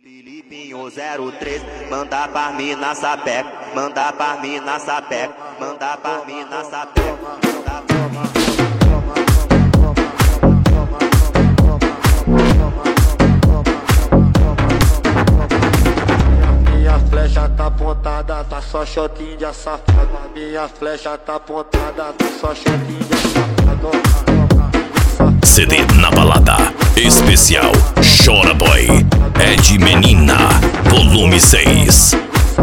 Filipinho 03, manda pra mim na sapeca, manda pra mim na sapeca, manda pra mim na sapeca, manda pra mim. Minha flecha tá apontada, tá só shotinho de safado. Minha flecha tá apontada, tá só shotinho de safado. CD na balada, especial Chora Boy, é de menina, volume 6.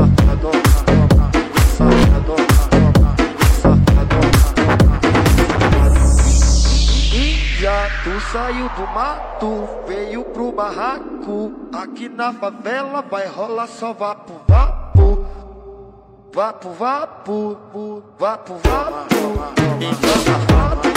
Índia, tu saiu do mato, veio pro barraco. Aqui na favela vai rolar só vapo, vapo. Vapo, vapo, vapo, vapo. Índia safado.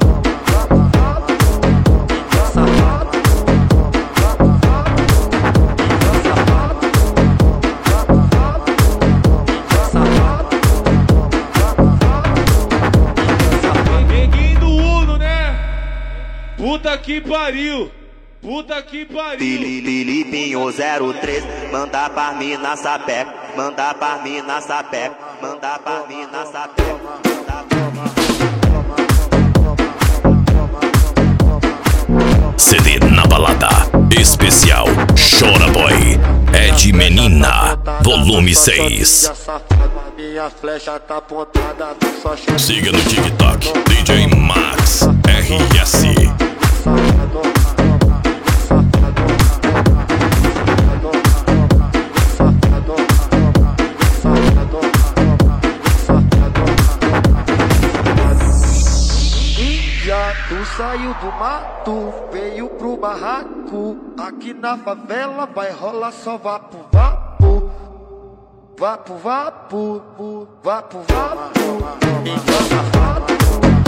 Puta que pariu! Puta que pariu! Filipinho 03, manda pra mim na sapeca, manda pra mim na sapeca, manda pra mim na sapeca, manda pra mim. CD na balada, especial Chora Boy, é de menina, volume 6. Minha flecha tá apontada, só Siga no TikTok, DJ Max RS. Índia, tu saiu do mato, veio pro barraco. Aqui na favela vai rolar só vapo, vapo. Vapo, vapo, vapo, vapo. Índia safado.